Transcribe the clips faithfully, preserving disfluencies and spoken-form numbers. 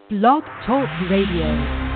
Blog Talk Radio.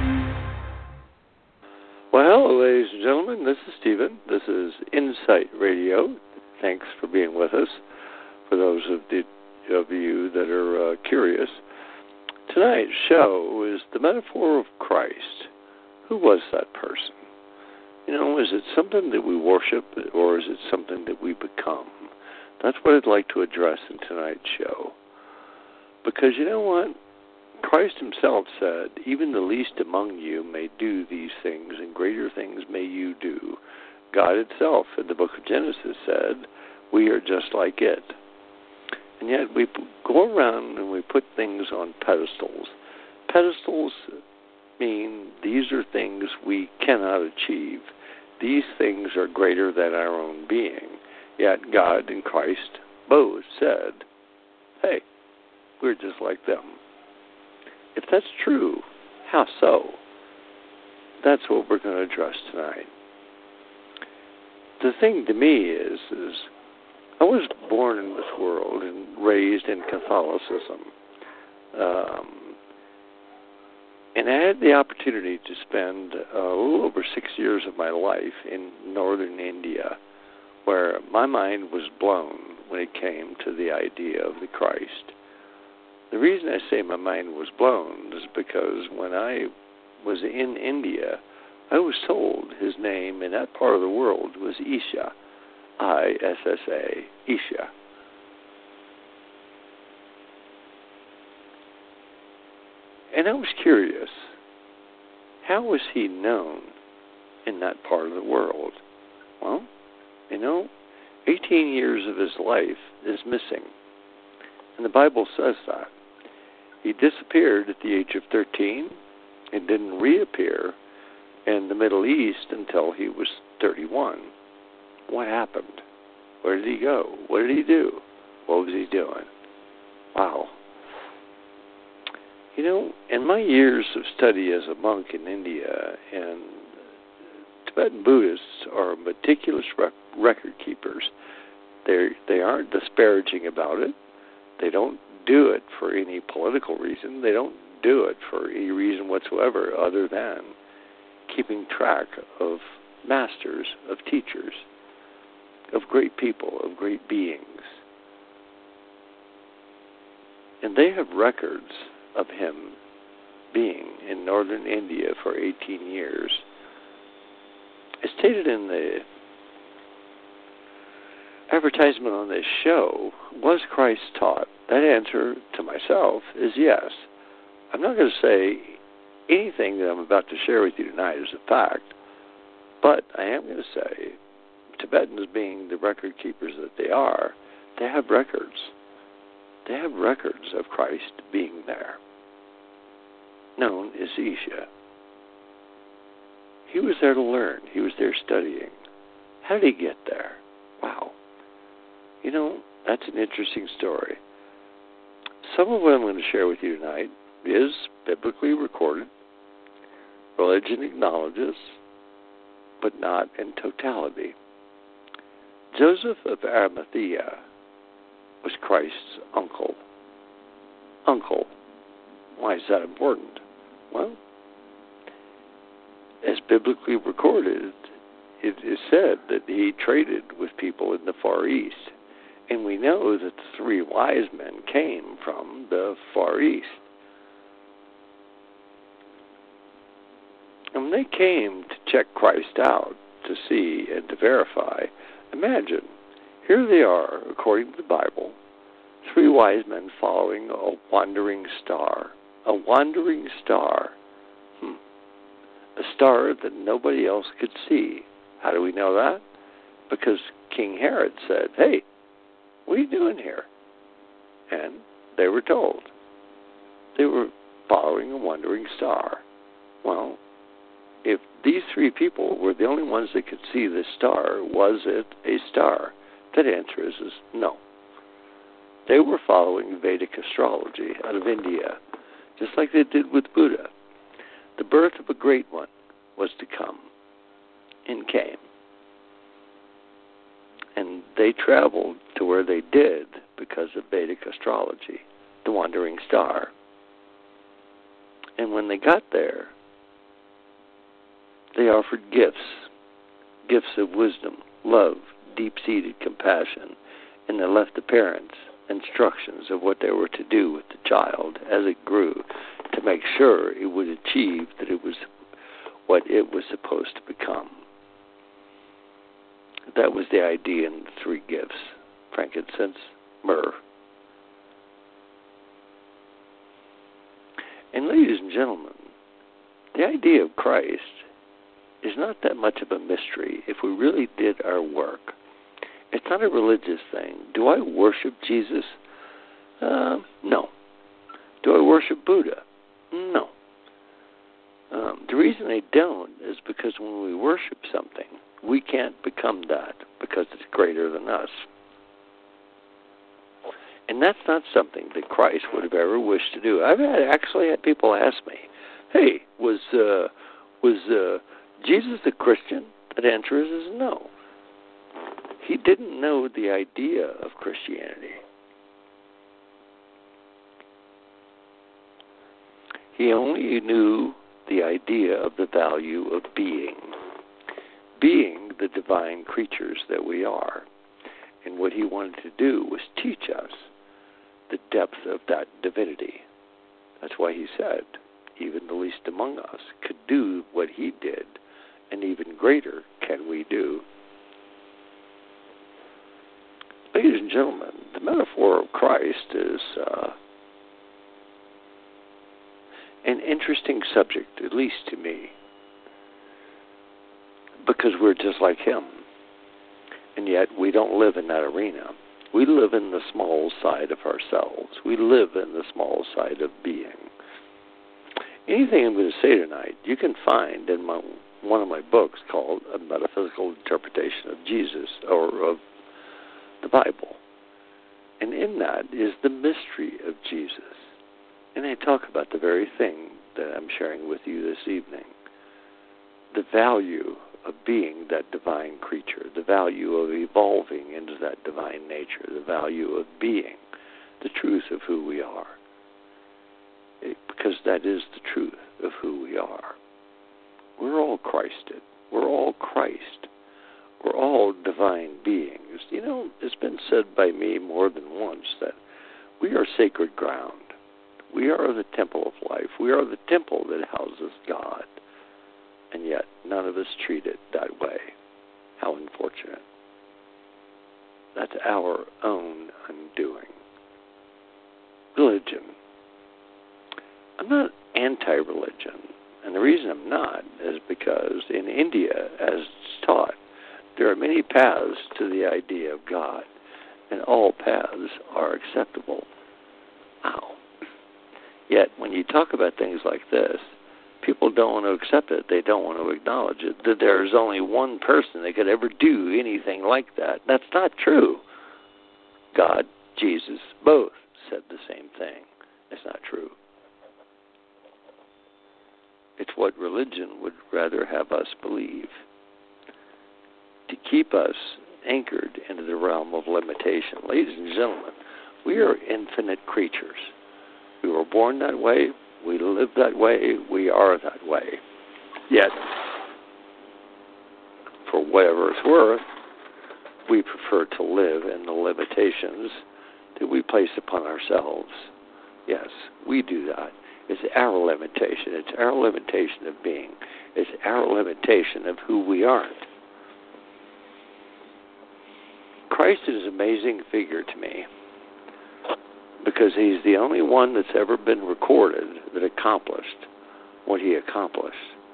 Well, hello, ladies and gentlemen. This is Stephen. This is Insight Radio. Thanks for being with us. For those of, the, of you that are uh, curious, tonight's show is the metaphor of Christ. Who was that person? You know, is it something that we worship, or is it something that we become? That's what I'd like to address in tonight's show. Because you know what? Christ himself said, even the least among you may do these things, and greater things may you do. God itself in the book of Genesis said, we are just like it. And yet we go around and we put things on pedestals. Pedestals mean these are things we cannot achieve. These things are greater than our own being. Yet God and Christ both said, hey, we're just like them. If that's true, how so? That's what we're going to address tonight. The thing to me is, is I was born in this world and raised in Catholicism. Um, and I had the opportunity to spend uh, a little over six years of my life in northern India, where my mind was blown when it came to the idea of the Christ. The reason I say my mind was blown is because when I was in India, I was told his name in that part of the world was Isha, I S S A, Isha. And I was curious, how was he known in that part of the world? Well, you know, eighteen years of his life is missing. And the Bible says that. He disappeared at the age of thirteen and didn't reappear in the Middle East until he was thirty-one. What happened? Where did he go? What did he do? What was he doing? Wow. You know, in my years of study as a monk in India, and Tibetan Buddhists are meticulous rec- record keepers. They they aren't disparaging about it. They don't do it for any political reason. They don't do it for any reason whatsoever other than keeping track of masters, of teachers, of great people, of great beings. And they have records of him being in northern India for eighteen years. As stated in the advertisement on this show, was Christ taught? That answer to myself is yes. I'm not going to say anything that I'm about to share with you tonight is a fact, but I am going to say Tibetans, being the record keepers that they are, they have records. They have records of Christ being there, known as Isha. He was there to learn. He was there studying. How did he get there? Wow. You know, that's an interesting story. Some of what I'm going to share with you tonight is biblically recorded. Religion acknowledges, but not in totality. Joseph of Arimathea was Christ's uncle. Uncle. Why is that important? Well, as biblically recorded, it is said that he traded with people in the Far East. And we know that the three wise men came from the Far East. And when they came to check Christ out, to see and to verify, imagine, here they are, according to the Bible, three wise men following a wandering star. A wandering star. Hmm. A star that nobody else could see. How do we know that? Because King Herod said, hey, what are you doing here? And they were told. They were following a wandering star. Well, if these three people were the only ones that could see this star, was it a star? That answer is, is no. They were following Vedic astrology out of India, just like they did with Buddha. The birth of a great one was to come, and came. And they traveled to where they did because of Vedic astrology, the wandering star. And when they got there, they offered gifts, gifts of wisdom, love, deep-seated compassion, and they left the parents instructions of what they were to do with the child as it grew to make sure it would achieve that it was what it was supposed to become. That was the idea in the three gifts: frankincense, myrrh. And ladies and gentlemen, the idea of Christ is not that much of a mystery if we really did our work. It's not a religious thing. Do I worship Jesus? Uh, no. Do I worship Buddha? No. Um, the reason I don't is because when we worship something, we can't become that because it's greater than us. And that's not something that Christ would have ever wished to do. I've had, actually had people ask me, hey, was uh, was uh, Jesus a Christian? The answer is, is no. He didn't know the idea of Christianity. He only knew the idea of the value of being, being the divine creatures that we are. And what he wanted to do was teach us the depth of that divinity. That's why he said, even the least among us could do what he did, and even greater can we do. Ladies and gentlemen, the metaphor of Christ is uh, an interesting subject, at least to me, because we're just like him, and yet we don't live in that arena. We live in the small side of ourselves. We live in the small side of being. Anything I'm going to say tonight, you can find in my, one of my books called A Metaphysical Interpretation of Jesus, or of the Bible. And in that is the mystery of Jesus. And I talk about the very thing that I'm sharing with you this evening. The value of being that divine creature, the value of evolving into that divine nature, the value of being the truth of who we are. It, because that is the truth of who we are. We're all Christed. We're all Christ. We're all divine beings. You know, it's been said by me more than once that we are sacred ground. We are the temple of life. We are the temple that houses God. And yet, none of us treat it that way. How unfortunate. That's our own undoing. Religion. I'm not anti-religion. And the reason I'm not is because in India, as it's taught, there are many paths to the idea of God, and all paths are acceptable. Wow. Yet, when you talk about things like this, people don't want to accept it. They don't want to acknowledge it, that there's only one person that could ever do anything like that. That's not true. God, Jesus, both said the same thing. It's not true. It's what religion would rather have us believe, to keep us anchored into the realm of limitation. Ladies and gentlemen, we are infinite creatures. We were born that way. We live that way. We are that way. Yet, for whatever it's worth, we prefer to live in the limitations that we place upon ourselves. Yes, we do that. It's our limitation. It's our limitation of being. It's our limitation of who we aren't. Christ is an amazing figure to me because he's the only one that's ever been recorded that accomplished what he accomplished,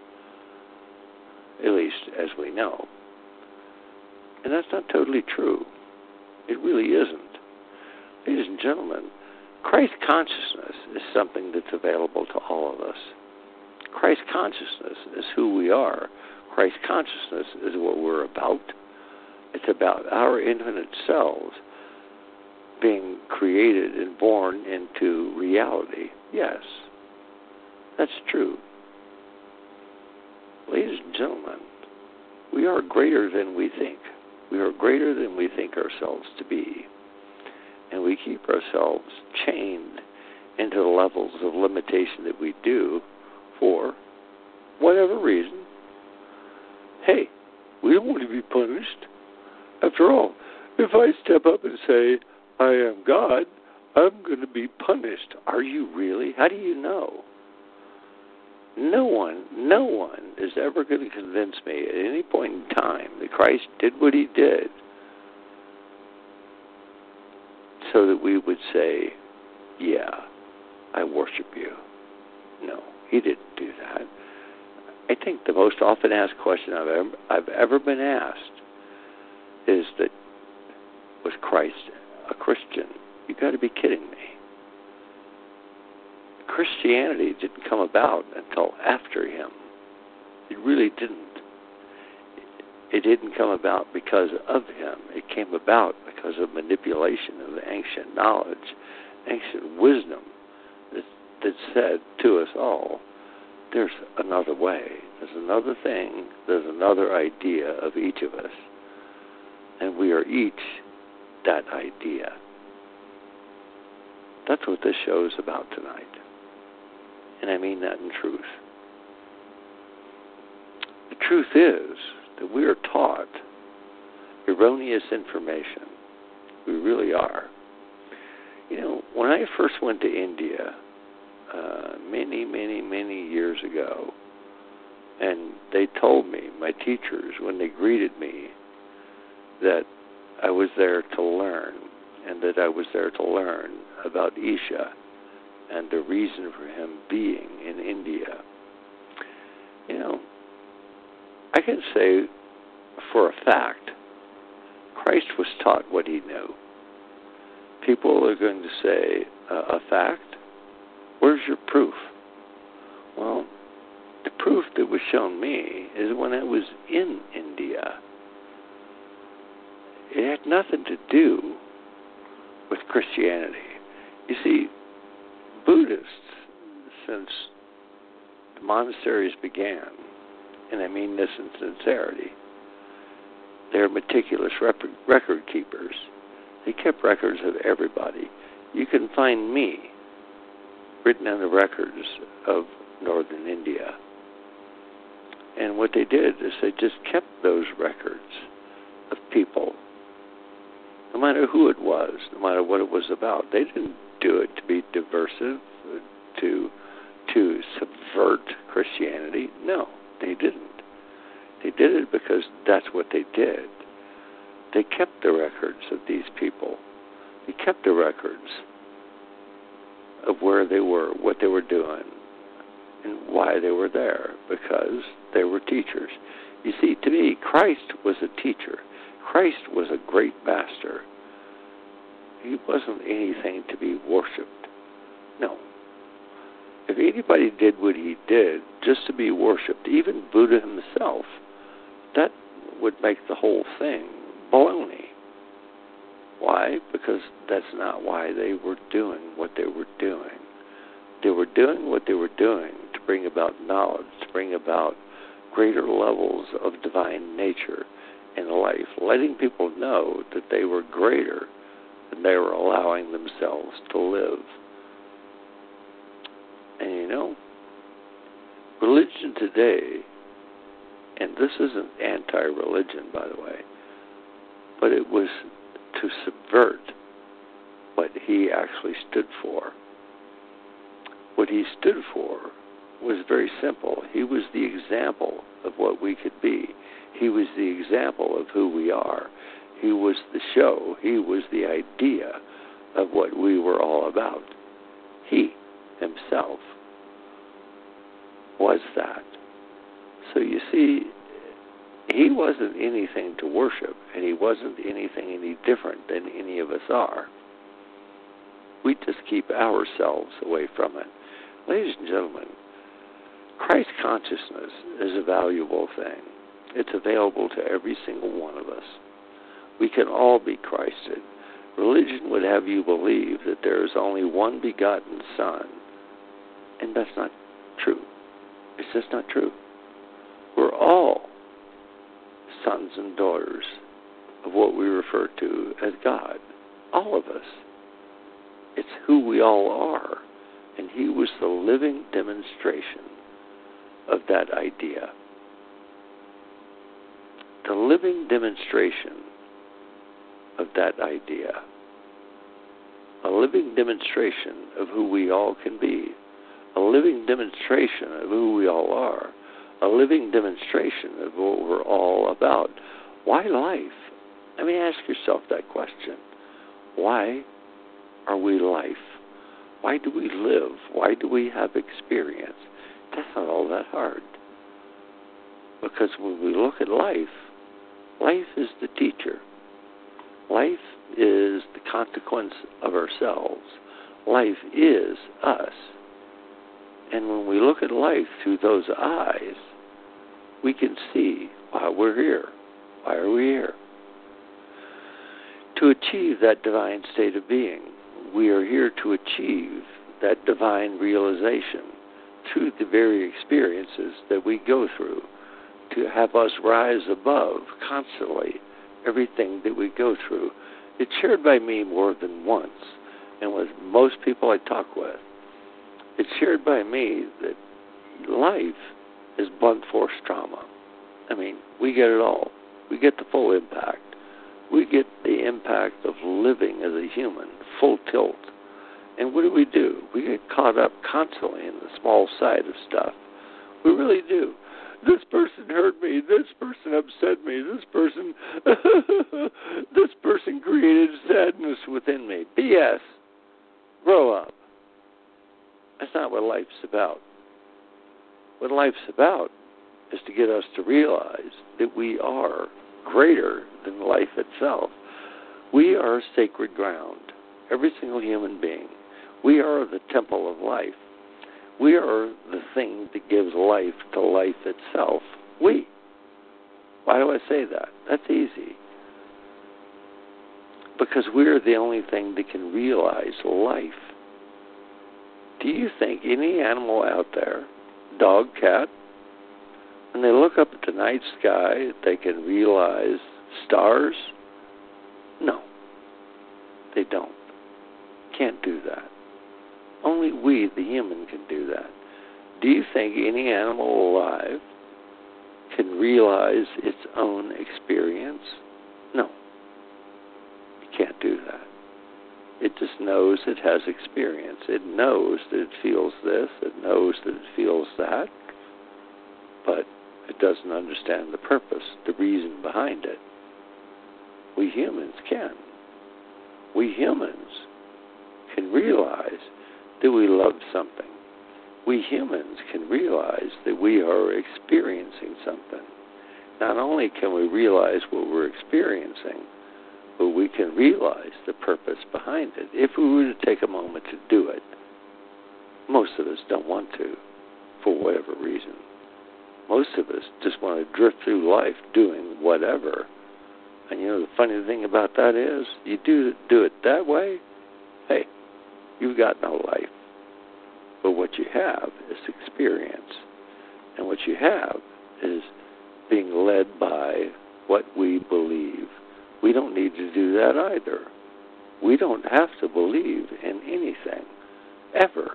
at least as we know. And that's not totally true. It really isn't. Ladies and gentlemen, Christ consciousness is something that's available to all of us. Christ consciousness is who we are. Christ consciousness is what we're about. It's about our infinite selves being created and born into reality. Yes, that's true. Ladies and gentlemen, we are greater than we think. We are greater than we think ourselves to be. And we keep ourselves chained into the levels of limitation that we do for whatever reason, hey, we don't want to be punished. After all, if I step up and say, I am God, I'm going to be punished. Are you really? How do you know? No one, no one is ever going to convince me at any point in time that Christ did what he did so that we would say, yeah, I worship you. No, he didn't do that. I think the most often asked question I've ever, I've ever been asked is that, was Christ a Christian? You got to be kidding me. Christianity didn't come about until after him. It really didn't. It didn't come about because of him. It came about because of manipulation of ancient knowledge, ancient wisdom that, that said to us all, there's another way. There's another thing. There's another idea of each of us. And we are each that idea. That's what this show is about tonight. And I mean that in truth. The truth is that we are taught erroneous information. We really are. You know, when I first went to India uh, many, many, many years ago, and they told me, my teachers, when they greeted me, that I was there to learn, and that I was there to learn about Isha and the reason for him being in India. You know, I can say for a fact, Christ was taught what he knew. People are going to say, uh, a fact? Where's your proof? Well, the proof that was shown me is when I was in India. It had nothing to do with Christianity. You see, Buddhists, since the monasteries began, and I mean this in sincerity, they're meticulous rep- record keepers. They kept records of everybody. You can find me written on the records of northern India. And what they did is they just kept those records of people, no matter who it was, no matter what it was about. They didn't do it to be diversive, to to subvert Christianity. No, they didn't. They did it because that's what they did. They kept the records of these people. They kept the records of where they were, what they were doing, and why they were there, because they were teachers. You see, to me, Christ was a teacher. Christ was a great master. He wasn't anything to be worshipped. No. If anybody did what he did just to be worshipped, even Buddha himself, that would make the whole thing baloney. Why? Because that's not why they were doing what they were doing. They were doing what they were doing to bring about knowledge, to bring about greater levels of divine nature in life, letting people know that they were greater than they were allowing themselves to live. And you know, religion today, and this isn't anti-religion, by the way, but it was to subvert what he actually stood for. What he stood for was very simple. He was the example of what we could be. He was the example of who we are. He was the show. He was the idea of what we were all about. He himself was that. So you see, he wasn't anything to worship, and he wasn't anything any different than any of us are. We just keep ourselves away from it. Ladies and gentlemen, Christ consciousness is a valuable thing. It's available to every single one of us. We can all be Christed. Religion would have you believe that there is only one begotten Son, and that's not true. It's just not true. We're all sons and daughters of what we refer to as God. All of us. It's who we all are. And he was the living demonstration of that idea. The living demonstration of that idea. A living demonstration of who we all can be. A living demonstration of who we all are. A living demonstration of what we're all about. Why life? I mean, ask yourself that question. Why are we life? Why do we live? Why do we have experience? That's not all that hard. Because when we look at life, life is the teacher. Life is the consequence of ourselves. Life is us. And when we look at life through those eyes, we can see why we're here. Why are we here? To achieve that divine state of being. We are here to achieve that divine realization through the very experiences that we go through, to have us rise above constantly everything that we go through. It's shared by me more than once, and with most people I talk with. It's shared by me that life is blunt force trauma. I mean, we get it all. We get the full impact. We get the impact of living as a human, full tilt. And what do we do? We get caught up constantly in the small side of stuff. We really do. This person hurt me. This person upset me. This person, this person created sadness within me. B S. Grow up. That's not what life's about. What life's about is to get us to realize that we are greater than life itself. We are sacred ground. Every single human being. We are the temple of life. We are the thing that gives life to life itself. We. Why do I say that? That's easy. Because we're the only thing that can realize life. Do you think any animal out there, dog, cat, when they look up at the night sky, they can realize stars? No. They don't. Can't do that. Only we, the human, can do that. Do you think any animal alive can realize its own experience? No. It can't do that. It just knows it has experience. It knows that it feels this. It knows that it feels that. But it doesn't understand the purpose, the reason behind it. We humans can. We humans can realize that we love something. We humans can realize that we are experiencing something. Not only can we realize what we're experiencing, but we can realize the purpose behind it. If we were to take a moment to do it, most of us don't want to, for whatever reason. Most of us just want to drift through life doing whatever. And you know, the funny thing about that is, you do do it that way, hey, you've got no life. But what you have is experience. And what you have is being led by what we believe. We don't need to do that either. We don't have to believe in anything, ever.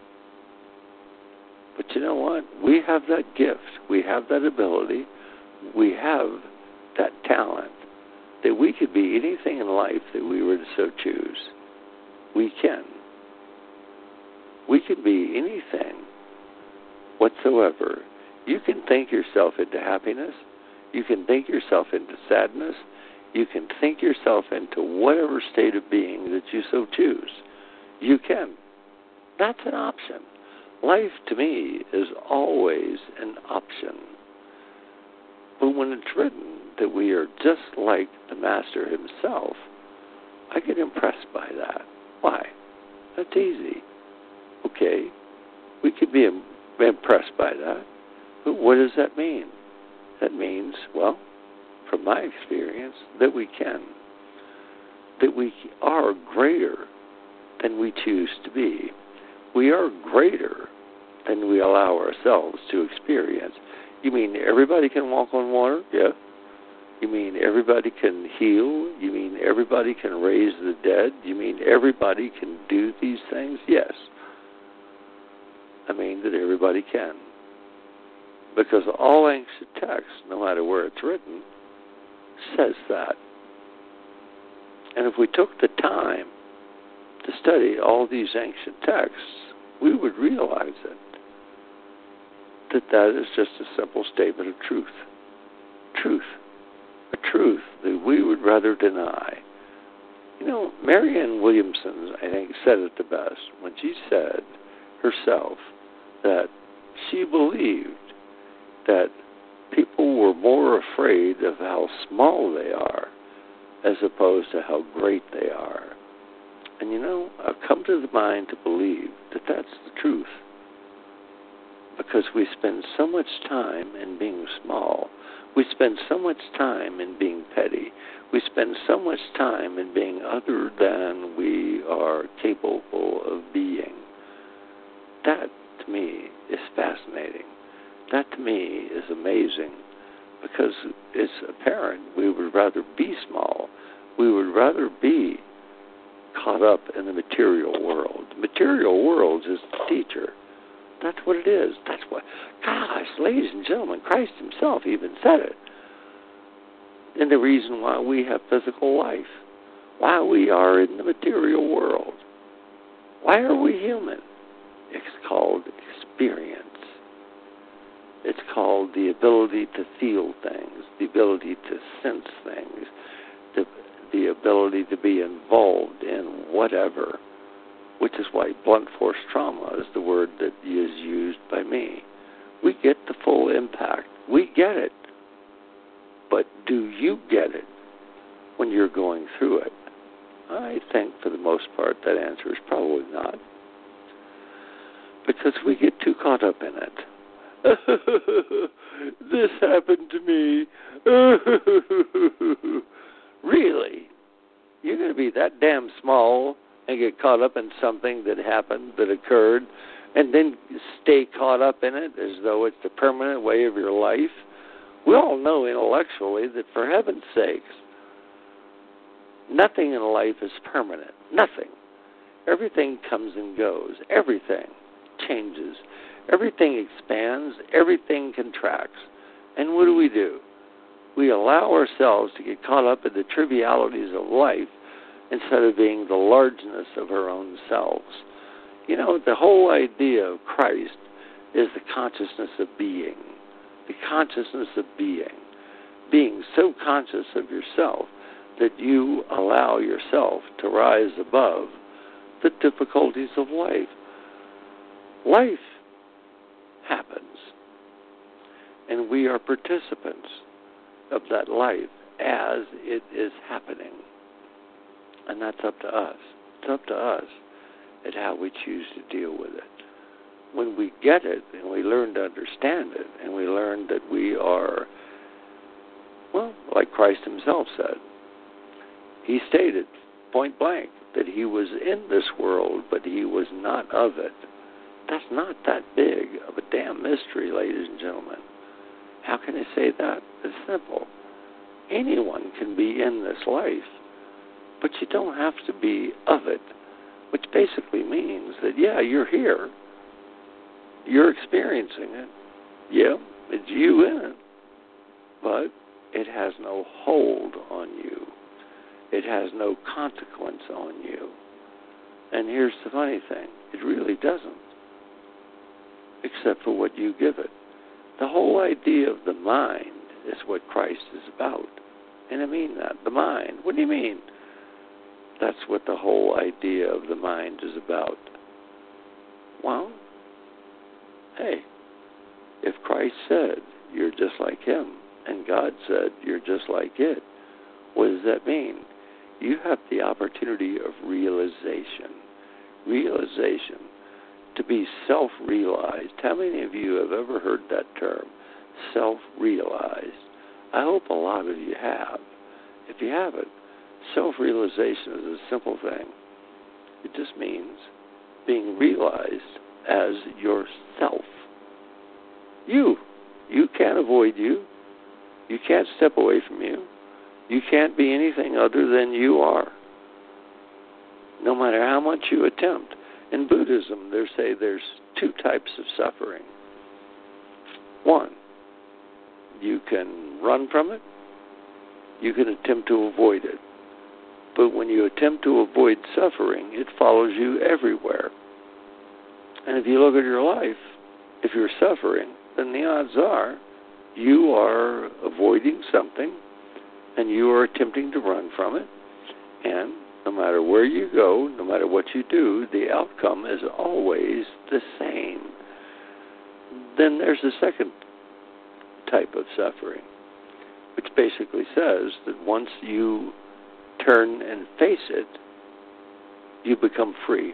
But you know what? We have that gift. We have that ability. We have that talent that we could be anything in life that we were to so choose. We can. We can be anything whatsoever. You can think yourself into happiness. You can think yourself into sadness. You can think yourself into whatever state of being that you so choose. You can. That's an option. Life, to me, is always an option. But when it's written that we are just like the Master himself, I get impressed by that. Why? That's easy. Okay, we could be impressed by that. But what does that mean? That means, well, from my experience, that we can. That we are greater than we choose to be. We are greater than we allow ourselves to experience. You mean everybody can walk on water? Yeah. You mean everybody can heal? You mean everybody can raise the dead? You mean everybody can do these things? Yes. I mean that everybody can. because all ancient text, no matter where it's written, says that. And if we took the time to study all these ancient texts, we would realize it, that that is just a simple statement of truth. Truth. A truth that we would rather deny. You know, Marianne Williamson, I think, said it the best when she said herself that she believed that people were more afraid of how small they are as opposed to how great they are. And you know, I've come to the mind to believe that that's the truth, because we spend so much time in being small. We spend so much time in being petty. We spend so much time in being other than we are capable of being. That, to me, is fascinating. That, to me, is amazing, because it's apparent we would rather be small. We would rather be caught up in the material world. The material world is the teacher. That's what it is. That's what, gosh, ladies and gentlemen, Christ himself even said it. And the reason why we have physical life, why we are in the material world, why are we human? It's called experience. It's called the ability to feel things, the ability to sense things, the, the ability to be involved in whatever, which is why blunt force trauma is the word that is used by me. We get the full impact. We get it. But do you get it when you're going through it? I think for the most part that answer is probably not. Because we get too caught up in it. This happened to me. Really? You're going to be that damn small and get caught up in something that happened, that occurred, and then stay caught up in it as though it's the permanent way of your life? We all know intellectually that, for heaven's sakes, nothing in life is permanent. Nothing. Everything comes and goes. Everything changes. Everything expands. Everything contracts. And what do we do? We allow ourselves to get caught up in the trivialities of life instead of being the largeness of our own selves. You know, the whole idea of Christ is the consciousness of being. The consciousness of being. Being so conscious of yourself that you allow yourself to rise above the difficulties of life. Life happens, and we are participants of that life as it is happening. And that's up to us. It's up to us at how we choose to deal with it. When we get it and we learn to understand it, and we learn that we are, well, like Christ himself said, he stated point blank that he was in this world, but he was not of it. That's not that big of a damn mystery, ladies and gentlemen. How can I say that? It's simple. Anyone can be in this life, but you don't have to be of it, which basically means that, yeah, you're here. You're experiencing it. Yeah, it's you in it. But it has no hold on you. It has no consequence on you. And here's the funny thing. It really doesn't. Except for what you give it. The whole idea of the mind is what Christ is about. And I mean that. The mind. What do you mean? That's what the whole idea of the mind is about. Well, hey, if Christ said you're just like him, and God said you're just like it, what does that mean? You have the opportunity of realization. Realization. To be self-realized. How many of you have ever heard that term? Self-realized. I hope a lot of you have. If you haven't, self-realization is a simple thing. It just means being realized as yourself. You. You can't avoid you. You can't step away from you. You can't be anything other than you are. No matter how much you attempt. In Buddhism, they say there's two types of suffering. One, You can run from it. You can attempt to avoid it. But when you attempt to avoid suffering, it follows you everywhere. And if you look at your life, if you're suffering, then the odds are you are avoiding something and you are attempting to run from it. And no matter where you go, no matter what you do, the outcome is always the same. Then there's a second type of suffering, which basically says that once you turn and face it, you become free.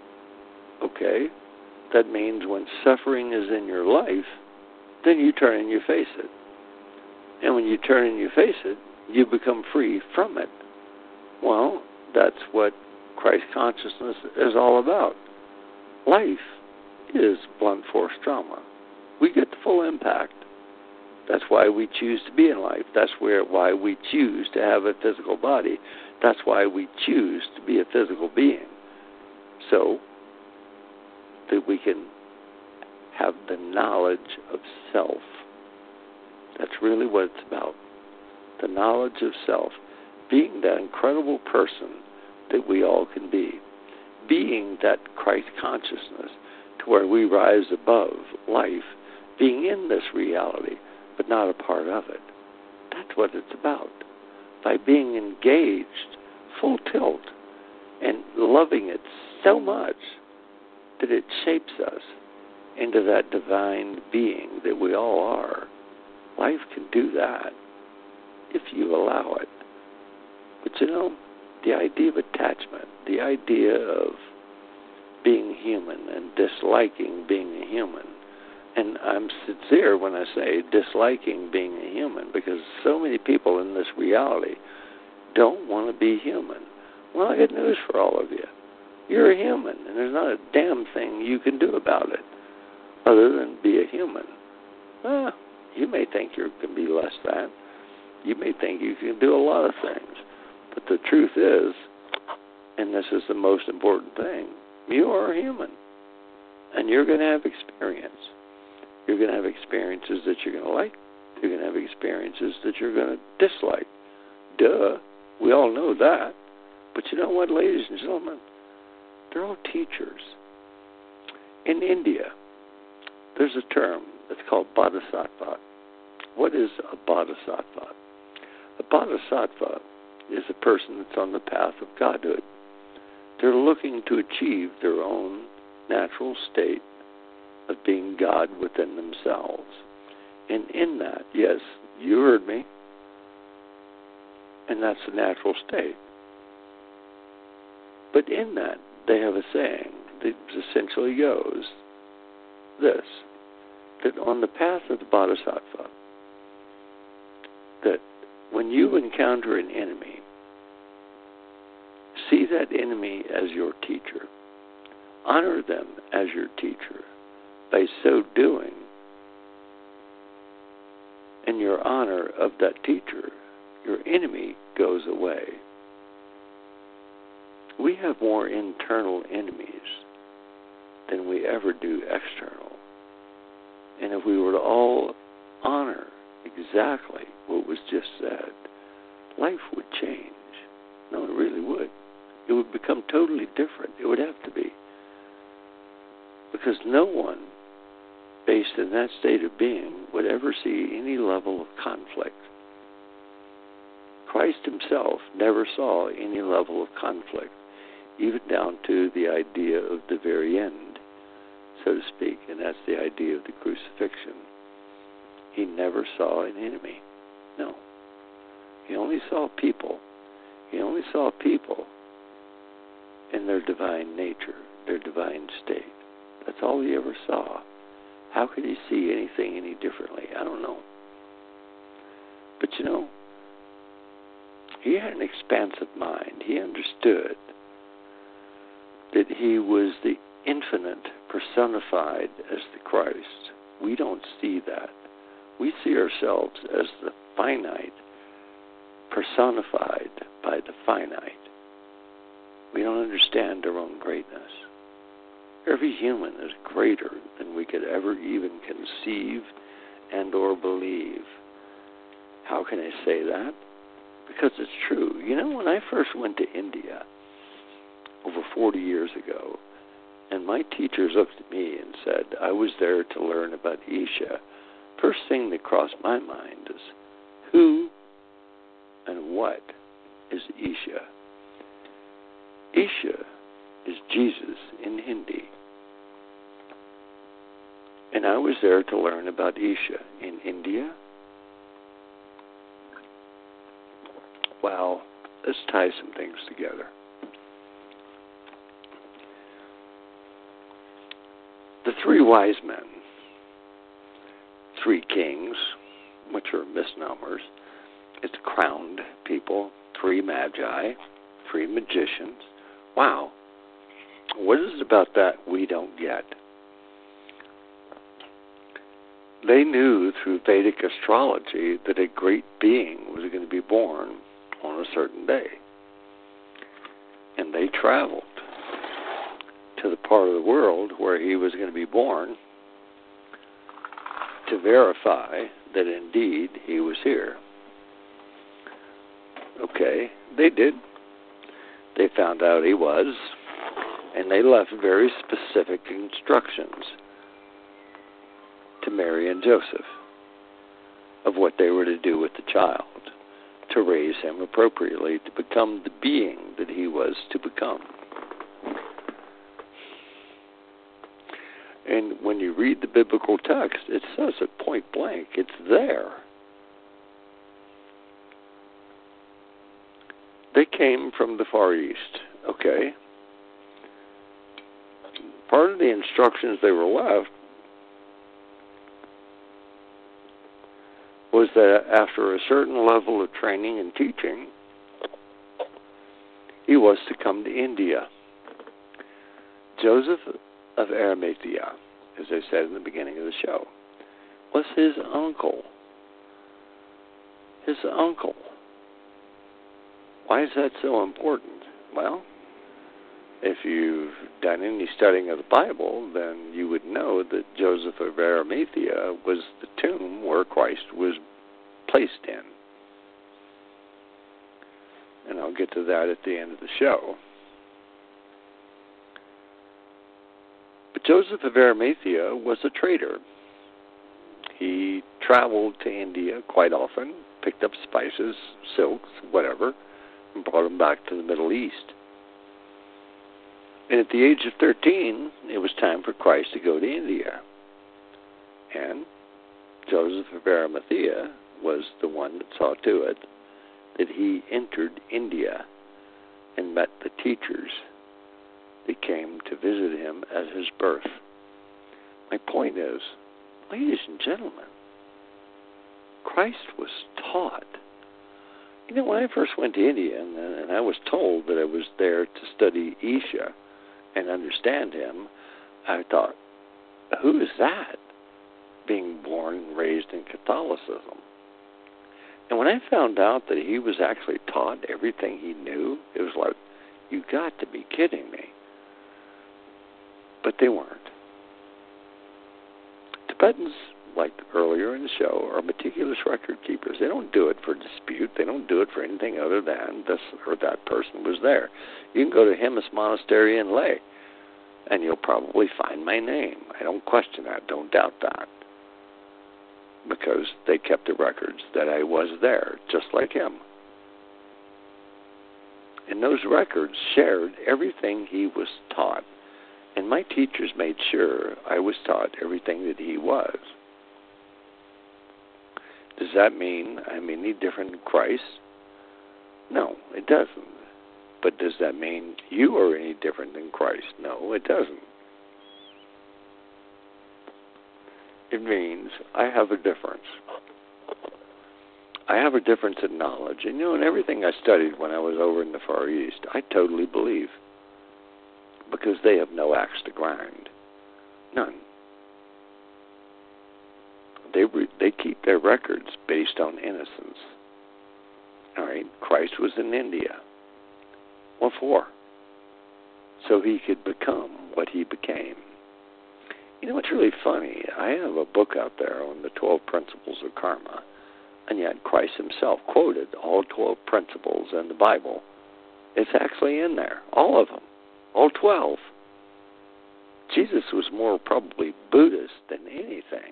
Okay? That means when suffering is in your life, then you turn and you face it. And when you turn and you face it, you become free from it. Well, that's what Christ consciousness is all about. Life is blunt force trauma. We get the full impact. That's why we choose to be in life. That's where why we choose to have a physical body. That's why we choose to be a physical being. So that we can have the knowledge of self. That's really what it's about. The knowledge of self. Being that incredible person that we all can be. Being that Christ consciousness to where we rise above life. Being in this reality, but not a part of it. That's what it's about. By being engaged, full tilt, and loving it so much that it shapes us into that divine being that we all are. Life can do that if you allow it. But you know, the idea of attachment, the idea of being human and disliking being a human, and I'm sincere when I say disliking being a human, because so many people in this reality don't want to be human. Well, I got news for all of you. You're a human, and there's not a damn thing you can do about it other than be a human. Well, you may think you can be less than. You may think you can do a lot of things. But the truth is, and this is the most important thing, you are a human, and you're going to have experience. You're going to have experiences that you're going to like. You're going to have experiences that you're going to dislike. Duh. We all know that. But you know what, ladies and gentlemen? They're all teachers. In India, there's a term that's called bodhisattva. What is a bodhisattva? A bodhisattva is a person that's on the path of godhood. They're looking to achieve their own natural state of being God within themselves. And in that, yes, you heard me, and that's the natural state. But in that, they have a saying that essentially goes this, that on the path of the bodhisattva, that when you encounter an enemy, see that enemy as your teacher. Honor them as your teacher. By so doing, in your honor of that teacher, your enemy goes away. We have more internal enemies than we ever do external. And if we were to all honor exactly what was just said, life would change. No, it really would. It would become totally different. It would have to be. Because no one, based in that state of being, would ever see any level of conflict. Christ himself never saw any level of conflict, even down to the idea of the very end, so to speak, and that's the idea of the crucifixion. He never saw an enemy. No. He only saw people. He only saw people in their divine nature, their divine state. That's all he ever saw. How could he see anything any differently? I don't know. But you know, he had an expansive mind. He understood that he was the infinite personified as the Christ. We don't see that. We see ourselves as the finite personified by the finite. We don't understand our own greatness. Every human is greater than we could ever even conceive and or believe. How can I say that? Because it's true. You know, when I first went to India over forty years ago, and my teachers looked at me and said I was there to learn about Isha, first thing that crossed my mind is who and what is Isha? Isha is Jesus in Hindi. And I was there to learn about Isha in India. Well, let's tie some things together. The three wise men, three kings, which are misnomers, it's crowned people, three magi, three magicians. Wow. What is it about that we don't get? They knew through Vedic astrology that a great being was going to be born on a certain day. And they traveled to the part of the world where he was going to be born to verify that indeed he was here. Okay, they did. They found out he was, and they left very specific instructions to Mary and Joseph of what they were to do with the child, to raise him appropriately, to become the being that he was to become. And when you read the biblical text, it says it point blank. It's there. They came from the Far East, okay? Part of the instructions they were left was that after a certain level of training and teaching, he was to come to India. Joseph of Arimathea, as I said in the beginning of the show, was his uncle. His uncle. Why is that so important? Well, if you've done any studying of the Bible, then you would know that Joseph of Arimathea was the tomb where Christ was placed in. And I'll get to that at the end of the show. But Joseph of Arimathea was a trader. He traveled to India quite often, picked up spices, silks, whatever, and brought them back to the Middle East. And at the age of thirteen, it was time for Christ to go to India. And Joseph of Arimathea was the one that saw to it that he entered India and met the teachers that came to visit him at his birth. My point is, ladies and gentlemen, Christ was taught. You know, when I first went to India and, and I was told that I was there to study Isha and understand him, I thought, who is that? Being born and raised in Catholicism. And when I found out that he was actually taught everything he knew, it was like, you got to be kidding me. But they weren't. Tibetans, like earlier in the show, are meticulous record keepers. They don't do it for dispute. They don't do it for anything other than this or that person was there. You can go to Hemis Monastery in Leh, and you'll probably find my name. I don't question that. Don't doubt that. Because they kept the records that I was there, just like him. And those records shared everything he was taught. And my teachers made sure I was taught everything that he was. Does that mean I'm any different than Christ? No, it doesn't. But does that mean you are any different than Christ? No, it doesn't. It means I have a difference. I have a difference in knowledge. And, you know, in everything I studied when I was over in the Far East, I totally believe. Because they have no axe to grind. None. They re- they keep their records based on innocence. All right? Christ was in India. What for? So he could become what he became. You know what's really funny? I have a book out there on the twelve Principles of Karma. And yet Christ himself quoted all twelve principles in the Bible. It's actually in there, all of them, all twelve. Jesus was more probably Buddhist than anything,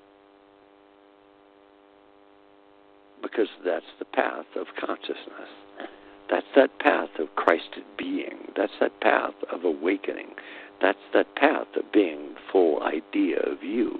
because that's the path of consciousness. That's that path of Christed being. That's that path of awakening. That's that path of being the full idea of you.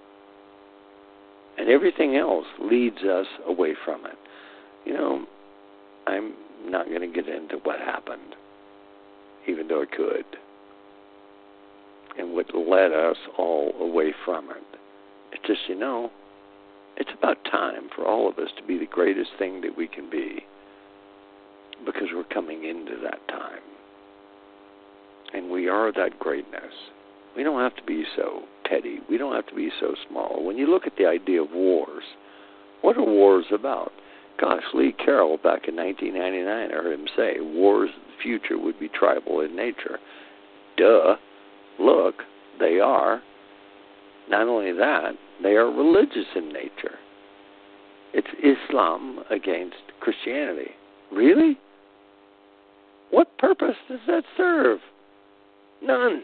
And everything else leads us away from it. You know, I'm not going to get into what happened, even though it could, and what led us all away from it. It's just, you know, it's about time for all of us to be the greatest thing that we can be, because we're coming into that time. And we are that greatness. We don't have to be so petty. We don't have to be so small. When you look at the idea of wars, what are wars about? Gosh, Lee Carroll, back in nineteen ninety-nine, I heard him say, wars of the future would be tribal in nature. Duh. Look, they are. Not only that, they are religious in nature. It's Islam against Christianity. Really? What purpose does that serve? None.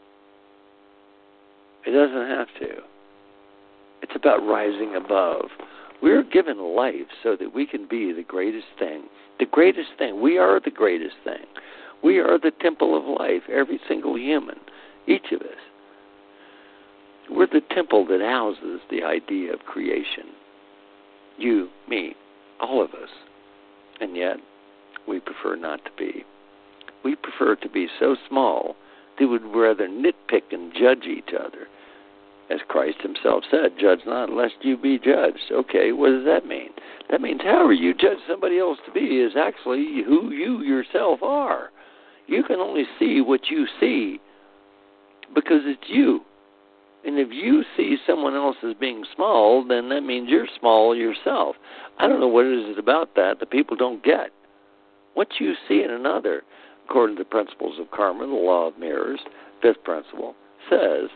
It doesn't have to. It's about rising above. We're given life so that we can be the greatest thing. The greatest thing. We are the greatest thing. We are the temple of life, every single human, each of us. We're the temple that houses the idea of creation. You, me, all of us. And yet, we prefer not to be. We prefer to be so small that we'd rather nitpick and judge each other. As Christ himself said, judge not lest you be judged. Okay, what does that mean? That means however you judge somebody else to be is actually who you yourself are. You can only see what you see because it's you. And if you see someone else as being small, then that means you're small yourself. I don't know what it is about that that people don't get. What you see in another, according to the principles of karma, the law of mirrors, fifth principle, says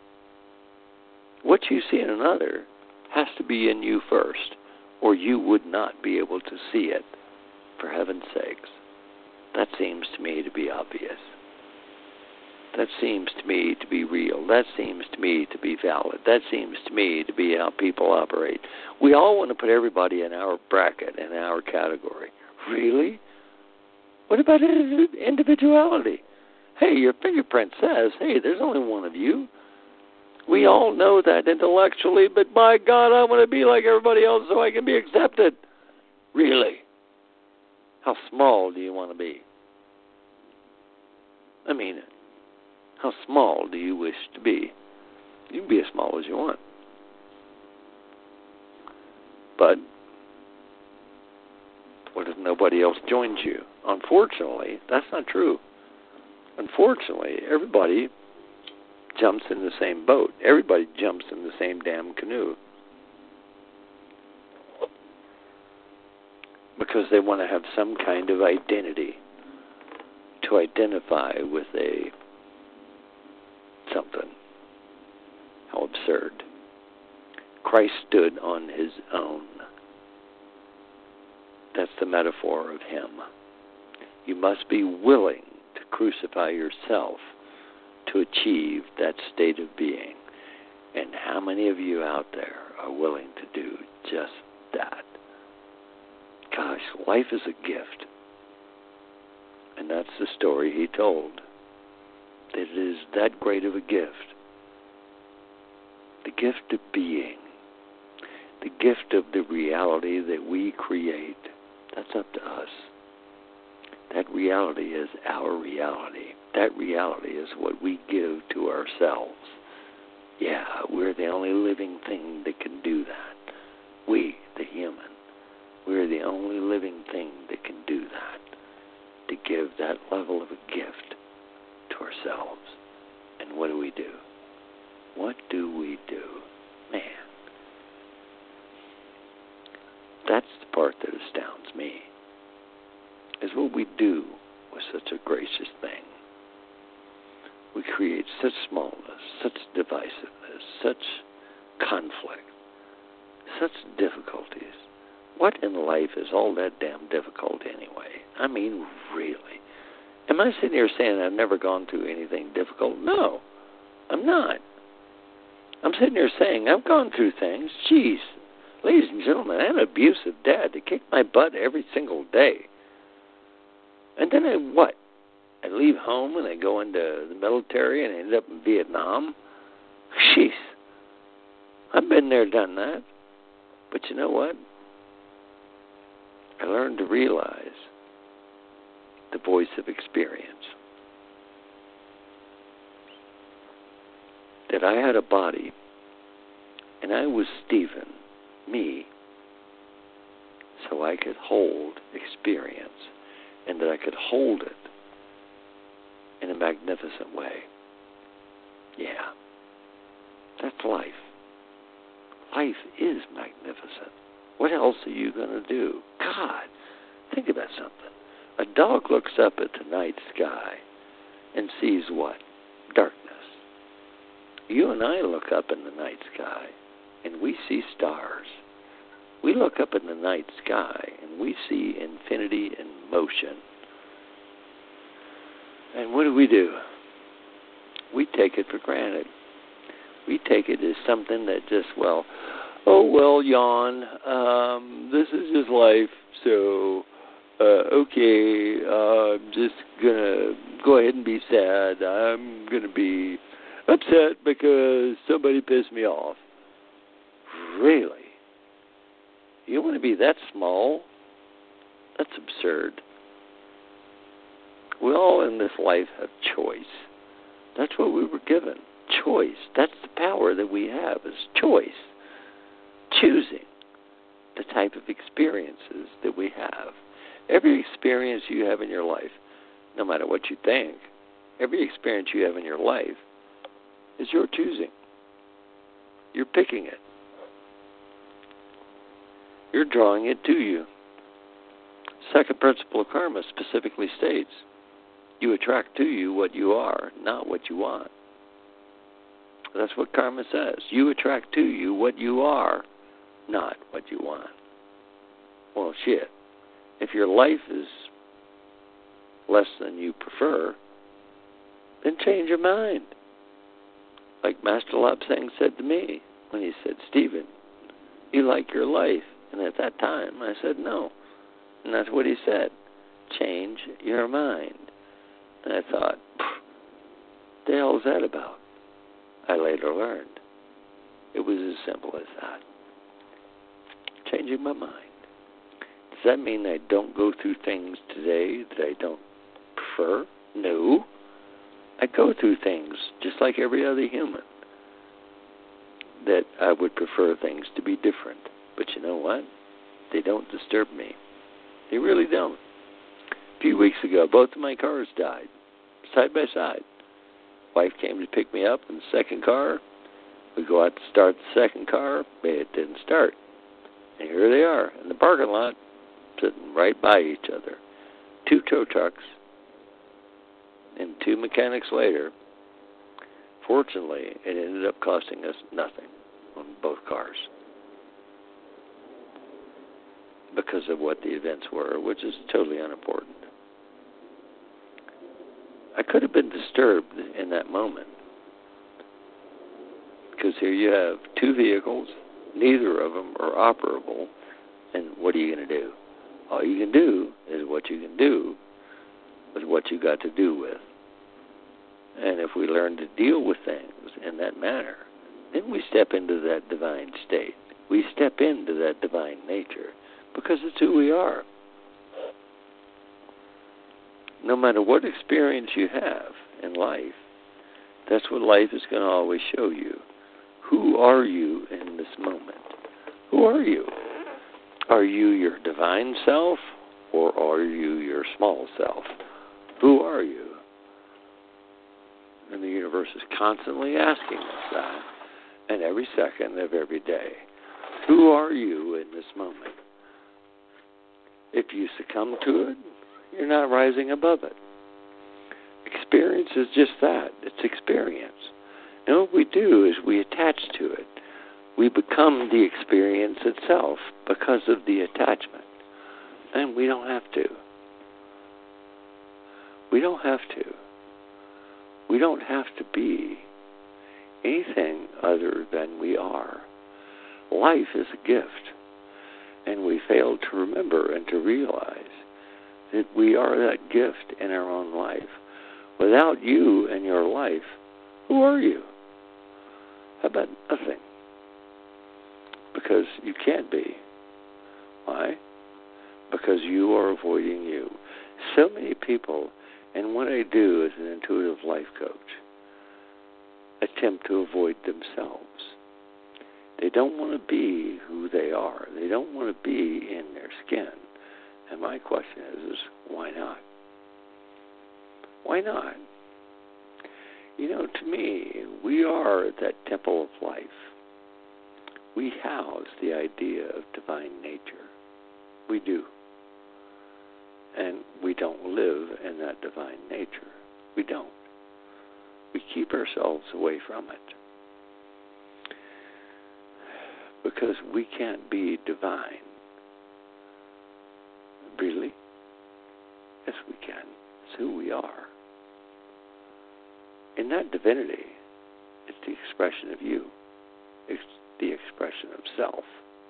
what you see in another has to be in you first, or you would not be able to see it, for heaven's sakes. That seems to me to be obvious. That seems to me to be real. That seems to me to be valid. That seems to me to be how people operate. We all want to put everybody in our bracket, in our category. Really? What about individuality? Hey, your fingerprint says, hey, there's only one of you. We all know that intellectually, but by God, I want to be like everybody else so I can be accepted. Really? How small do you want to be? I mean, how small do you wish to be? You can be as small as you want. But what if nobody else joins you? Unfortunately, that's not true. Unfortunately, everybody jumps in the same boat. Everybody jumps in the same damn canoe. Because they want to have some kind of identity to identify with a something. How absurd. Christ stood on his own. That's the metaphor of him. You must be willing to crucify yourself to achieve that state of being. And how many of you out there are willing to do just that? Gosh, life is a gift. And that's the story he told. That it is that great of a gift. The gift of being. The gift of the reality that we create. That's up to us. That reality is our reality. That reality is what we give to ourselves. Yeah, we're the only living thing that can do that. We, the human, we're the only living thing that can do that. To give that level of a gift to ourselves. And what do we do? What do we do? Man. That's the part that astounds me. Is what we do with such a gracious thing. We create such smallness, such divisiveness, such conflict, such difficulties, What in life is all that damn difficult anyway? I mean, really. Am I sitting here saying I've never gone through anything difficult? No, I'm not. I'm sitting here saying I've gone through things. Jeez, ladies and gentlemen, I had an abusive dad that kicked my butt every single day. And then I, what? I leave home and I go into the military and I end up in Vietnam? Jeez. I've been there, done that. But you know what? I learned to realize the voice of experience. That I had a body, and I was Stephen, me, so I could hold experience, and that I could hold it in a magnificent way. Yeah, that's life. Life is magnificent. What else are you going to do? God, think about something. A dog looks up at the night sky and sees what? Darkness. You and I look up in the night sky and we see stars. We look up in the night sky and we see infinity in motion. And what do we do? We take it for granted. We take it as something that just, well, oh, well, yawn, um, this is just life, so, uh, okay, uh, I'm just going to go ahead and be sad. I'm going to be upset because somebody pissed me off. Really? You want to be that small? That's absurd. We all in this life have choice. That's what we were given. Choice. That's the power that we have, is choice. Choosing the type of experiences that we have. Every experience you have in your life, no matter what you think, every experience you have in your life is your choosing. You're picking it. You're drawing it to you. Second principle of karma specifically states, you attract to you what you are, not what you want. That's what karma says. You attract to you what you are, not what you want. Well, shit. If your life is less than you prefer, then change your mind. Like Master Lab Singh said to me when he said, Stephen, you like your life? And at that time, I said no. And that's what he said. Change your mind. And I thought, what the hell is that about? I later learned it was as simple as that. Changing my mind. Does that mean I don't go through things today that I don't prefer? No. I go through things just like every other human that I would prefer things to be different. But you know what? They don't disturb me. They really don't. A few weeks ago, both of my cars died, side by side. Wife came to pick me up in the second car. We go out to start the second car. It didn't start. And here they are in the parking lot, sitting right by each other. Two tow trucks and two mechanics later. Fortunately, it ended up costing us nothing on both cars because of what the events were, which is totally unimportant. I could have been disturbed in that moment because here you have two vehicles, neither of them are operable, and what are you going to do? All you can do is what you can do with what you got to do with. And if we learn to deal with things in that manner, then we step into that divine state. We step into that divine nature because it's who we are. No matter what experience you have in life, that's what life is going to always show you. Who are you in this moment? Who are you? Are you your divine self or are you your small self? Who are you? And the universe is constantly asking us that, and every second of every day. Who are you in this moment? If you succumb to it, you're not rising above it. Experience is just that. It's experience. And what we do is we attach to it. We become the experience itself because of the attachment. And we don't have to. We don't have to. We don't have to be anything other than we are. Life is a gift, and we fail to remember and to realize that we are that gift in our own life. Without you and your life, who are you? How about nothing? Because you can't be. Why? Because you are avoiding you. So many people, and what I do as an intuitive life coach, attempt to avoid themselves. They don't want to be who they are. They don't want to be in their skin. And my question is, is why not? Why not? You know, to me, we are that temple of life. We house the idea of divine nature. We do. And we don't live in that divine nature. We don't. We keep ourselves away from it. Because we can't be divine. Really? Yes, we can. It's who we are. In that divinity, it's the expression of you. It's the expression of self.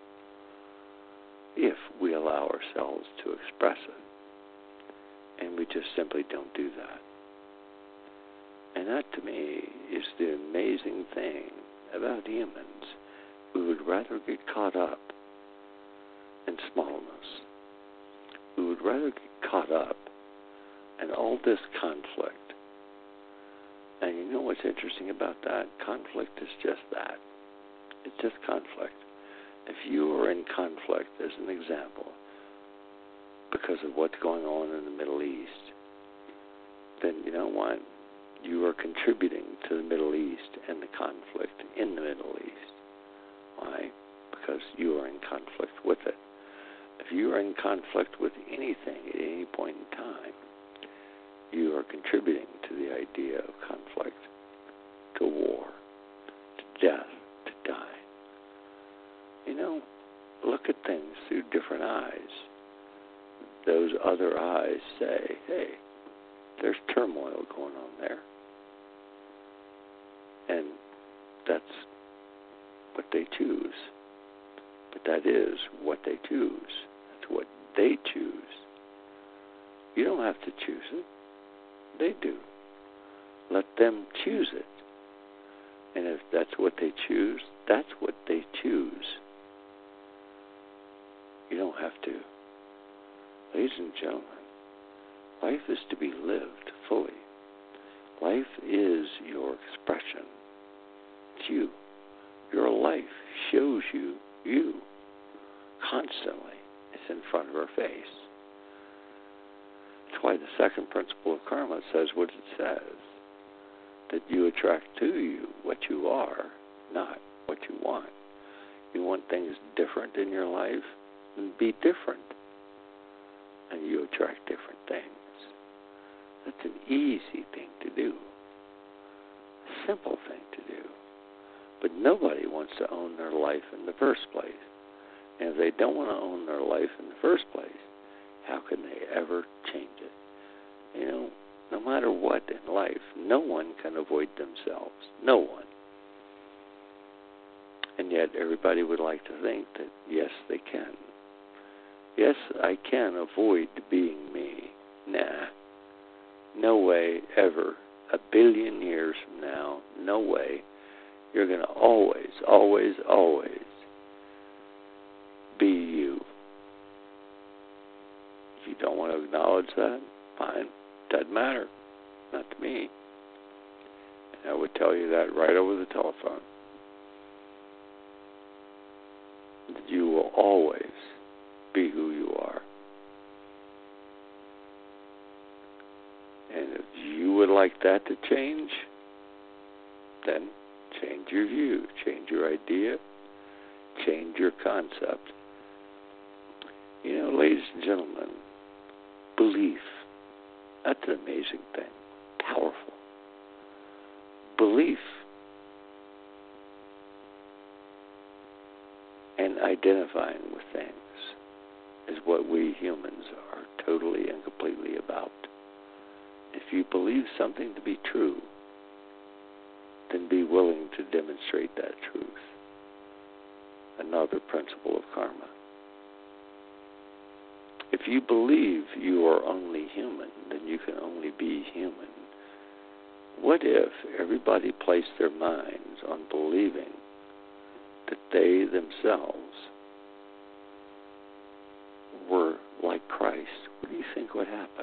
If we allow ourselves to express it. And we just simply don't do that. And that, to me, is the amazing thing about humans. We would rather get caught up in smallness. We would rather get caught up in all this conflict. And you know what's interesting about that? Conflict is just that. It's just conflict. If you are in conflict, as an example, because of what's going on in the Middle East, then you know what? You are contributing to the Middle East and the conflict in the Middle East. Why? Because you are in conflict with it. If you are in conflict with anything at any point in time, you are contributing to the idea of conflict, to war, to death, to die. You know, look at things through different eyes. Those other eyes say, hey, there's turmoil going on there. And that's what they choose. But that is what they choose. That's what they choose. You don't have to choose it. They do. Let them choose it. And if that's what they choose, that's what they choose. You don't have to. Ladies and gentlemen, life is to be lived fully. Life is your expression. It's you. Your life shows you you constantly. It's in front of our face. That's why the second principle of karma says what it says, that you attract to you what you are, not what you want. You want things different in your life? Then be different. And you attract different things. That's an easy thing to do. A simple thing to do. But nobody wants to own their life in the first place. And if they don't want to own their life in the first place, how can they ever change it? You know, no matter what in life, no one can avoid themselves. No one. And yet everybody would like to think that, yes, they can. Yes, I can avoid being me. Nah. No way, ever. A billion years from now, no way. You're going to always, always, always be you. If you don't want to acknowledge that, fine. Doesn't matter. Not to me. And I would tell you that right over the telephone. That you will always be who you are. And if you would like that to change, then change your view, change your idea, change your concept. You know, ladies and gentlemen, belief, that's an amazing thing. Powerful. Belief and identifying with things is what we humans are totally and completely about. If you believe something to be true, then be willing to demonstrate that truth. Another principle of karma. If you believe you are only human, then you can only be human. What if everybody placed their minds on believing that they themselves were like Christ? What do you think would happen?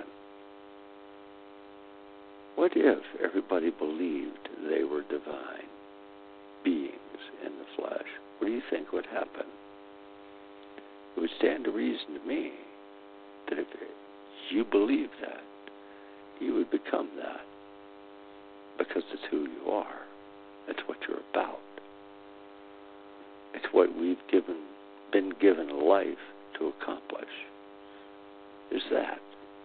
What if everybody believed they were divine beings in the flesh? What do you think would happen? It would stand to reason to me that if you believe that, you would become that, because it's who you are. It's what you're about. It's what we've given, been given a life to accomplish. Is that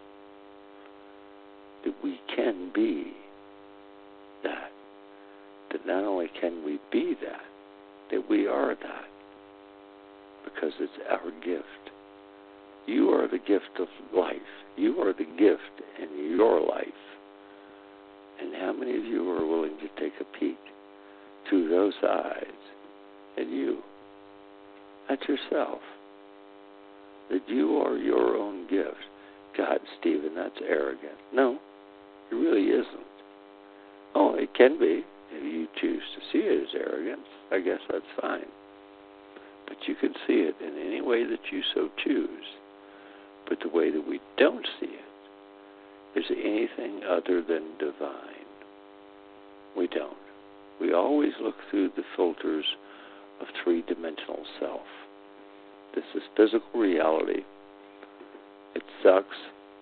that we can be that. That not only can we be that, that we are that, because it's our gift. You are the gift of life. You are the gift in your life. And how many of you are willing to take a peek through those eyes at you, at yourself, that you are your own gift? God, Stephen, that's arrogant. No, it really isn't. Oh, it can be. If you choose to see it as arrogance, I guess that's fine. But you can see it in any way that you so choose. But the way that we don't see it is anything other than divine. We don't. We always look through the filters of three-dimensional self. This is physical reality. It sucks,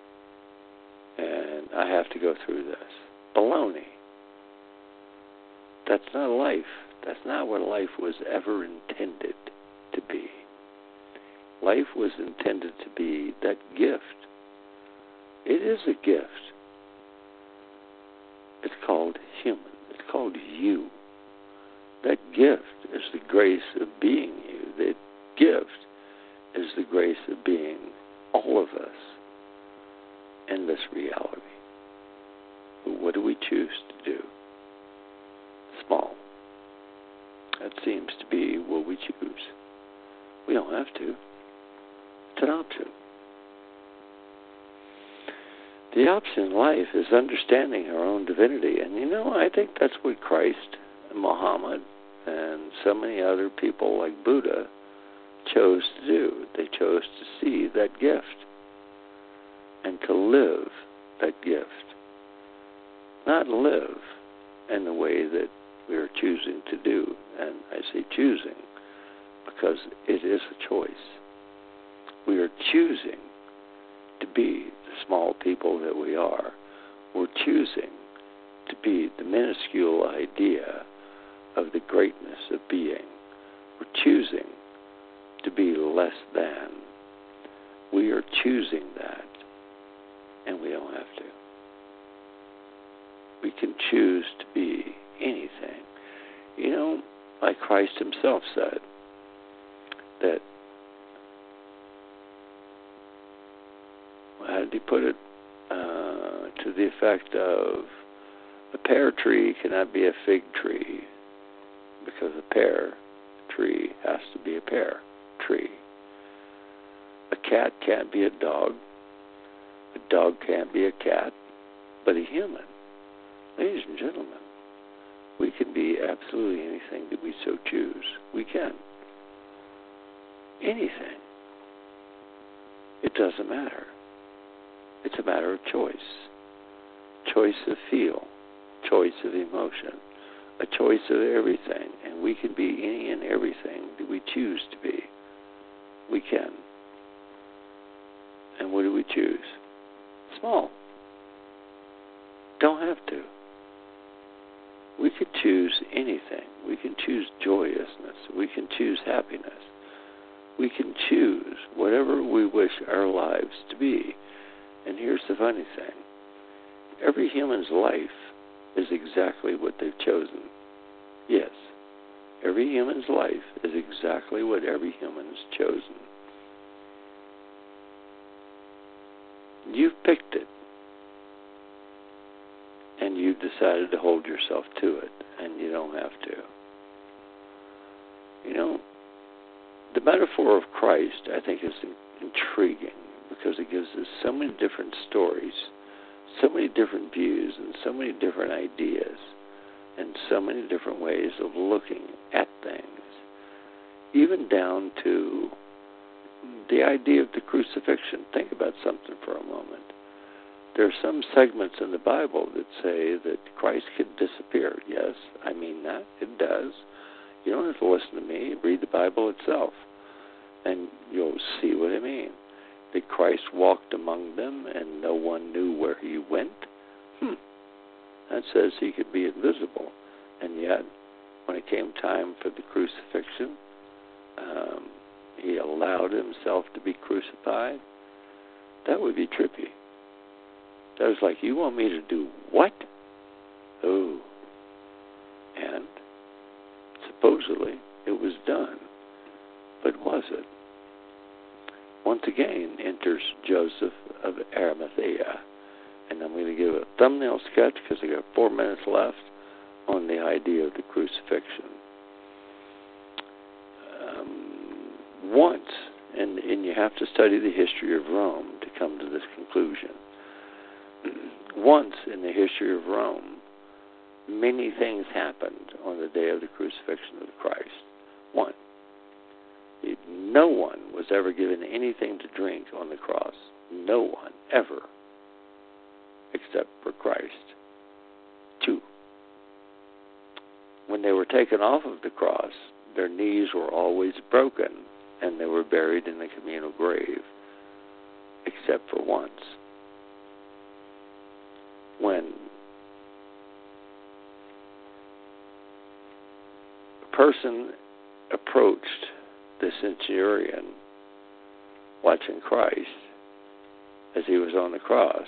and I have to go through this. Baloney. That's not life. That's not what life was ever intended to be. Life was intended to be that gift. It is a gift. It's called human. It's called you. That gift is the grace of being you. That gift is the grace of being all of us in this reality. But what do we choose to do? Small. That seems to be what we choose. We don't have to. It's an option. The option in life is understanding our own divinity. And, you know, I think that's what Christ and Muhammad and so many other people like Buddha chose to do. They chose to see that gift and to live that gift. Not live in the way that we are choosing to do. And I say choosing because it is a choice. We are choosing to be the small people that we are. We're choosing to be the minuscule idea of the greatness of being. We're choosing to be less than. We are choosing that, and we don't have to. We can choose to be anything. You know, like Christ himself said, that, how did he put it? Uh, to the effect of, a pear tree cannot be a fig tree, because a pear tree has to be a pear tree. A cat can't be a dog. A dog can't be a cat, but a human. Ladies and gentlemen, we can be absolutely anything that we so choose. We can. Anything. It doesn't matter. It's a matter of choice. Choice of feel. Choice of emotion. A choice of everything. And we can be any and everything that we choose to be. We can. And what do we choose? Small. Don't have to. We can choose anything. We can choose joyousness. We can choose happiness. We can choose whatever we wish our lives to be. And here's the funny thing. Every human's life is exactly what they've chosen. Yes. Every human's life is exactly exactly what every human has chosen. You've picked it, and you've decided to hold yourself to it, and you don't have to. You know, the metaphor of Christ, I think, is intriguing because it gives us so many different stories, so many different views, and so many different ideas, and so many different ways of looking at things, even down to the idea of the crucifixion. Think about something for a moment. There are some segments in the Bible that say that Christ could disappear. Yes, I mean that. It does. You don't have to listen to me. Read the Bible itself, and you'll see what I mean. That Christ walked among them, and no one knew where he went. Hmm. That says he could be invisible. And yet, when it came time for the crucifixion, um, he allowed himself to be crucified. That would be trippy. That was like, you want me to do what? Oh. And supposedly it was done. But was it? Once again enters Joseph of Arimathea. And I'm going to give a thumbnail sketch because I got four minutes left on the idea of the crucifixion. Um, once, and, and you have to study the history of Rome to come to this conclusion. Once in the history of Rome, many things happened on the day of the crucifixion of Christ. One, no one was ever given anything to drink on the cross. No one, ever, except for Christ. Two, when they were taken off of the cross, their knees were always broken, and they were buried in the communal grave, except for once. When a person approached the centurion watching Christ as he was on the cross,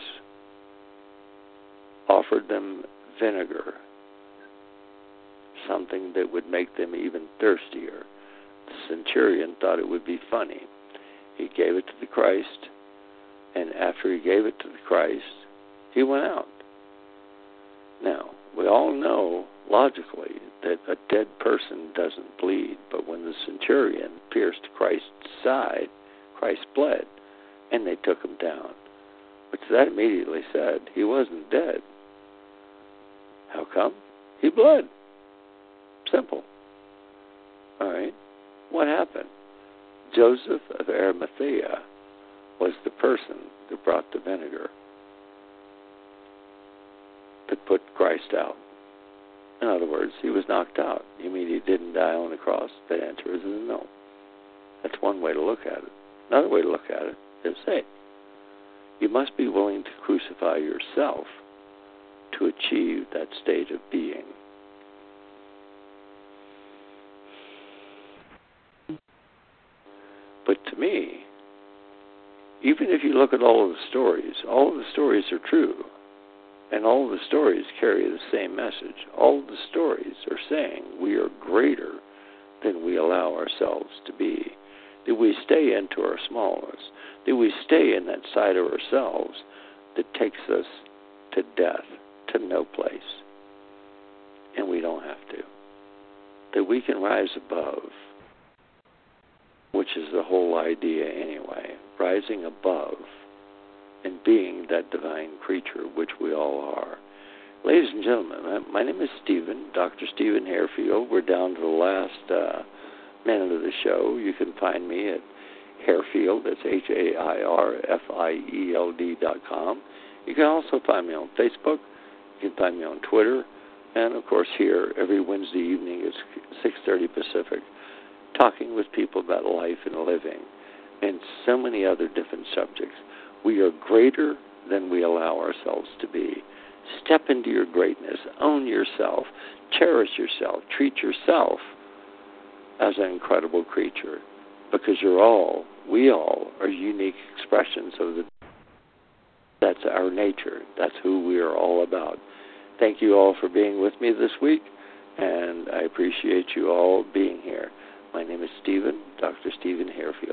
offered them vinegar, something that would make them even thirstier. The centurion thought it would be funny. He gave it to the Christ, and after he gave it to the Christ, he went out. Now, we all know logically that a dead person doesn't bleed, but when the centurion pierced Christ's side, Christ bled, and they took him down, which that immediately said he wasn't dead. How come? He bled. Simple. All right. What happened? Joseph of Arimathea was the person that brought the vinegar that put Christ out. In other words, he was knocked out. You mean he didn't die on the cross? The answer is no. That's one way to look at it. Another way to look at it is, hey, you must be willing to crucify yourself to achieve that state of being. But to me, even if you look at all of the stories, all of the stories are true. And all of the stories carry the same message. All of the stories are saying we are greater than we allow ourselves to be. That we stay into our smallness. That we stay in that side of ourselves that takes us to death, to no place. And we don't have to. That we can rise above, which is the whole idea anyway. Rising above and being that divine creature, which we all are. Ladies and gentlemen, my name is Stephen, Doctor Stephen Hairfield. We're down to the last uh, minute of the show. You can find me at Hairfield, that's H A I R F I E L D dot com. You can also find me on Facebook. You can find me on Twitter. And, of course, here every Wednesday evening at six thirty Pacific, talking with people about life and living and so many other different subjects. We are greater than we allow ourselves to be. Step into your greatness. Own yourself. Cherish yourself. Treat yourself as an incredible creature, because you're all, we all, are unique expressions of the. That's our nature. That's who we are all about. Thank you all for being with me this week, and I appreciate you all being here. My name is Stephen, Doctor Stephen Harefield.